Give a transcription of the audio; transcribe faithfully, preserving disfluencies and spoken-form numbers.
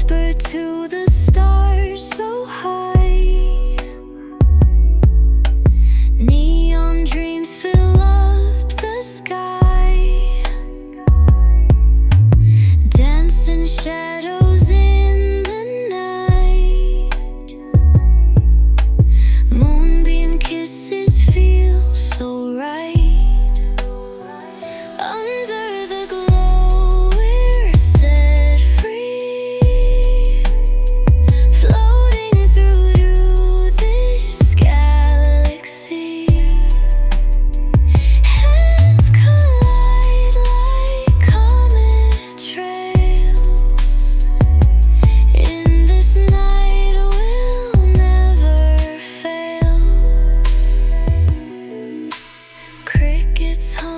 whisper to the stars so high. Neon dreams fill up the sky, dancing shadows in the night. Moonbeam kisses feel so right. Under the glow we're set free, floating through to this galaxy. Hands collide like comet trails. In this night we'll never fail. Crickets hum